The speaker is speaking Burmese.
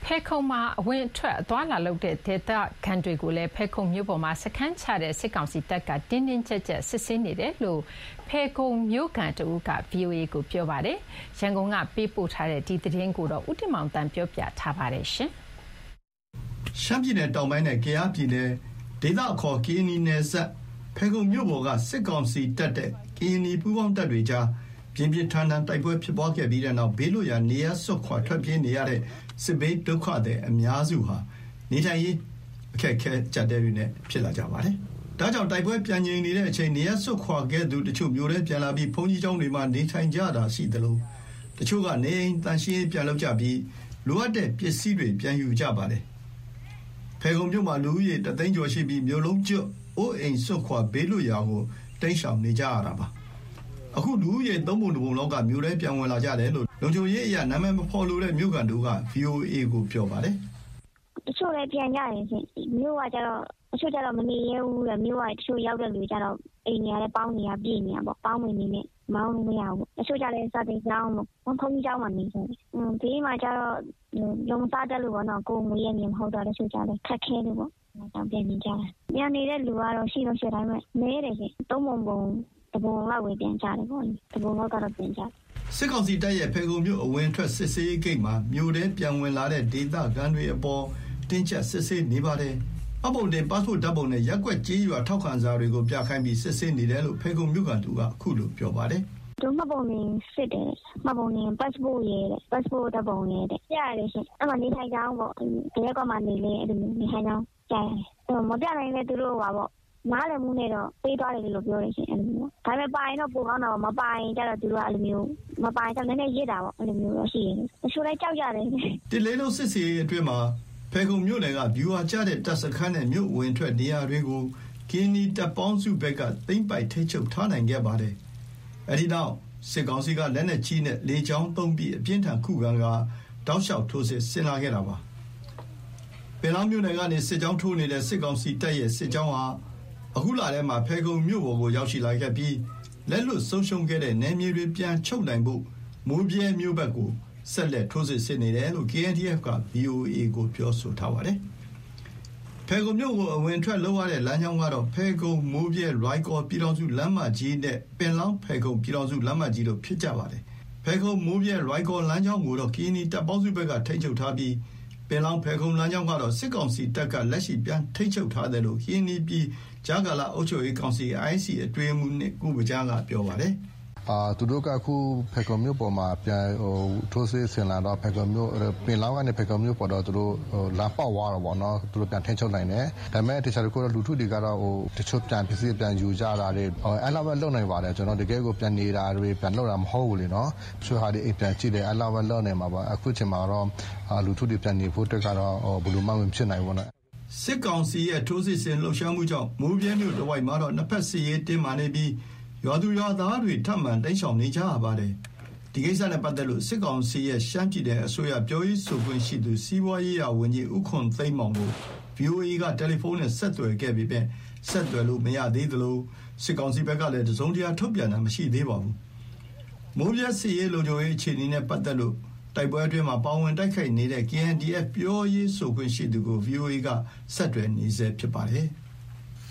ဖဲခုံမှာအဝင်အထွက်အသွားလာလုပ်တဲ့ဒေသခံတွေကိုလည်းဖဲခုံမြို့ပေါ်မှာစခန်းချတဲ့စစ်ကောင်စီတပ်ကတင်းတင်းကြပ်ကြပ်စစ်ဆေးနေတယ်လို့ဖဲခုံမြို့ခံတဦးက VOA ကိုပြောပါတယ်။ရန်ကုန်ကပေးပို့ထားတဲ့ဒီသတင်းကိုတော့ဦးတင်မောင်တန်းပြောပြထားပါတယ်ရှင်။ရှမ်းပြည်နယ်တောင်ပိုင်းနဲ့ကယားပြည်နယ်ဒေသအခေါ်ကရင်နီနယ်စပ်ဖဲခုံမြို့ပေါ်ကစစ်ကောင်စီတပ်တဲ့ကရင်နီပူးပေါင်းတပ်တွေကြားပြင်းပြင်းထန်ထန်တိုက်ပွဲဖြစ်ပွားခဲ့ပြီးတဲ့နောက်ဘေးလွတ်ရာနေရာဆွတ်ခွာထွက်ပြေးနေရတဲ့စစ်ဘေးဒုက္ခသည်အများစုဟာနေထိုင်ရေးအခက်အခဲကြက်တဲတွေနဲ့ဖြစ်လာကြပါတယ်။ဒါကြောင့်တိုက်ပွဲပြန်ငြိမ်နေတဲ့အချိန်နေရာဆွတ်ခွာခဲ့သူတချို့မျိုးတွေပြန်လာပြီးဘုန်းကြီးကျောင်းတွေမှာနေထိုင်ကြတာရှိသလိုတချို့ကနေအိမ်တန်ရှင်းပြန်လုပ်ကြပြီးလိုအပ်တဲ့ပစ္စည်းတွေပြန်ယူကြပါတယ်။ဖဲခုံမြို့မှာလူဦးရေ3သိန်းကျော်ရှိပြီးမြို့လုံးကျွတ်အိုးအိမ်ဆွတ်ခွာဘေးလွတ်ရာကိုတိမ်းရှောင်နေကြရတာပါ။အခုလူဦးရေ3ပုံ2ပုံလောက်ကမြို့ထဲပြန်ဝင်လာကြတယ်လို့လုံခြုံရေးအရာနာမည်မဖော်လို့တဲ့မြို့ကန်တို့က VOA ကိုပြောပါတယ်။တချို့လည်းပြန်ကြတယ်ရှင်။မြို့ကကြတော့တချို့ကြတော့မနေရဘူးလေမြို့ကတချို့ရောက်တဲ့လူကြတော့အိမ်တွေကလည်းပေါင်းနေရပြည့်နေရပေါ့ပေါင်းဝင်နေနဲ့မောင်းလို့မရဘူး။တချို့ကြလည်းစာတင်ကြောင်းဘုန်းကြီးကျောင်းမှာနေတယ်။ဒီမှာကြတော့လုံစားတဲ့လူကတော့ကိုယ်ငွေရမြင်မဟုတ်တော့တချို့ကြလည်းခက်ခဲလို့ပေါ့။တောင်ပြန်နေကြတယ်။ပြန်နေတဲ့လူကတော့ရှိလို့ရှိတိုင်းပဲနဲတယ်ရှင်။3ပုံတပုံလောက်ဝေပြန်ကြတယ်ပေါ့။တပုံလောက်ကတော့ပြန်ကြတယ်စစ်ကောင်စီတပ်ရဲ့ဖဲခုံမြို့အဝင်ထွက်စစ်ဆေးရေးဂိတ်မှာမြို့ထဲပြန်ဝင်လာတဲ့ဒေသခံတွေအပေါ်တင်းကျပ်စစ်ဆေးနေပါတယ်။အပုံတင်ပတ်စပို့ဓာတ်ပုံနဲ့ရက်ကွက်ကြေးရွာထောက်ခံစာတွေကိုပြခိုင်းပြီးစစ်ဆေးနေတယ်လို့ဖဲခုံမြို့ကန်သူကအခုလိုပြောပါတယ်။တို့မှတ်ပုံတင်စစ်တယ်မှတ်ပုံတင်ပတ်စပို့ရဲ့ပတ်စပို့ဓာတ်ပုံရဲ့ကြားရတယ်ရှင်။အဲ့မှာနေထိုင်ကြောင်းပေါ့ဒီရက်ကွက်မှာနေလေအဲ့လိုနေထိုင်ကြောင်းကြားရတယ်။မပြနိုင်လေသူတို့ပါပေါ့နားလည်မှုနဲ့တော့ပေးသွားတယ်လို့ပြောတယ်ရှင်အဲ့လိုမျိုးဒါပေမဲ့ပိုင်တော့ပိုကောင်းတော့မပိုင်ကြတော့သူတို့ကအဲ့လိုမျိုးမပိုင်တော့နည်းနည်းရစ်တာပေါ့အဲ့လိုမျိုးတော့ရှိရင်တချို့လည်းကြောက်ကြတယ်တစ်လေးလုံးစစ်စီအတွင်းမှာဖဲခုံမြို့နယ်ကဗျူဟာကျတဲ့တပ်စခန်းနဲ့မြို့ဝင်ထွက်နေရာတွေကိုကင်းနီတပ်ပေါင်းစုဘက်ကသိမ့်ပိုက်ထိချုပ်ထားနိုင်ခဲ့ပါတယ်အဲ့ဒီနောက်စစ်ကောင်စီကလက်နက်ကြီးနဲ့လေကြောင်းသုံးပြီးအပြင်းထန်ခုခံကတောက်လျှောက်ထိုးစစ်ဆင်လာခဲ့တာပါပင်လောင်းမြို့နယ်ကနေစစ်ကြောင်းထိုးနေတဲ့စစ်ကောင်စီတပ်ရဲ့စစ်ကြောင်းဟာအခုလာထဲမှာဖဲခုံမြို့ပေါ်ကိုရောက်ရှိလာခဲ့ပြီးလက်လွတ်ဆုံးရှုံးခဲ့တဲ့နယ်မြေတွေပြန်ချုပ်နိုင်ဖို့မိုးပြဲမြို့ဘက်ကိုဆက်လက်ထိုးစစ်ဆင်နေတယ်လို့ KNDF က VOA ကိုပြောဆိုထားပါတယ်။ဖဲခုံမြို့ကိုအဝင်ထွက်လုပ်ရတဲ့လမ်းကြောင်းကတော့ဖဲခုံမိုးပြဲရိုက်ကော်ပြည်တော်စုလမ်းမကြီးနဲ့ပင်လောင်းဖဲခုံပြည်တော်စုလမ်းမကြီးတို့ဖြစ်ကြပါတယ်။ဖဲခုံမိုးပြဲရိုက်ကော်လမ်းကြောင်းကိုတော့ KNI တပ်ပေါင်းစုဘက်ကထိန်းချုပ်ထားပြီးပင်လောင်းဖဲခုံလမ်းကြောင်းကတော့စစ်ကောင်စီတပ်ကလက်ရှိပြန်ထိန်းချုပ်ထားတယ်လို့ KNI ပြည်ဂျာကာလာအုပ်ချုပ်ရေးကောင်စီ IC အတွင်းမှုနဲ့ကုပကြားကပြောပါတယ်သူတို့ကအခုဖဲခုံမြို့ပေါ်မှာပြန်ထိုးစစ်ဆင်လာတော့ဖဲခုံမြို့ပင်လောင်းကနေဖဲခုံမြို့ပေါ်တော့သူတို့လာပေါက်သွားတော့ဗောနော်သူတို့ပြန်ထိန်းချုပ်နိုင်တယ်ဒါပေမဲ့တခြားတခုတော့လူထုတွေကတော့တချို့ပြန်ပစ္စည်းပြန်ယူကြတာတွေအဲ့လောက်ပဲလုပ်နိုင်ပါတယ်ကျွန်တော်တကယ်ကိုပြန်နေတာတွေပြန်လုပ်တာမဟုတ်ဘူးလေနော်တချို့ဟာတွေပြန်ကြည့်တယ်အဲ့လောက်ပဲလုပ်နိုင်မှာပါအခုချိန်မှာတော့လူထုတွေပြန်နေဖို့တက်ကတော့ဘယ်လိုမှမဖြစ်နိုင်ဘူးနော်စစ်ကောင်စီရဲ့ထိုးစစ်ဆင်လှုပ်ရှားမှုကြောင့်မိုးပြဲမြို့တဝိုက်မှာတော့နှစ်ဖက်စစ်ရေးတင်းမာနေပြီးရွာသူရွာသားတွေထပ်မံတိမ်းရှောင်နေကြရပါတယ်။ဒီကိစ္စနဲ့ပတ်သက်လို့စစ်ကောင်စီရဲ့ရှမ်းပြည်နယ်အစိုးရပြောရေးဆိုခွင့်ရှိသူစီးပွားရေးရာဝန်ကြီးဦးခွန်သိန်းမောင်ကို VOA ကတယ်လီဖုန်းနဲ့ဆက်သွယ်ခဲ့ပြီးပြန်ဆက်သွယ်လို့မရသေးသလိုစစ်ကောင်စီဘက်ကလည်းတစုံတရာထုတ်ပြန်တာမရှိသေးပါဘူး။မိုးပြဲစစ်ရေးလုံခြုံရေးအခြေအနေနဲ့ပတ်သက်လို့တိုက်ပွဲအတွင်းမှာပါဝင်တိုက်ခိုက်နေတဲ့ KNDF ပြောရေးဆိုခွင့်ရှိသူကို VOA ကဆက်သွယ်နေဆဲဖြစ်ပါတယ်။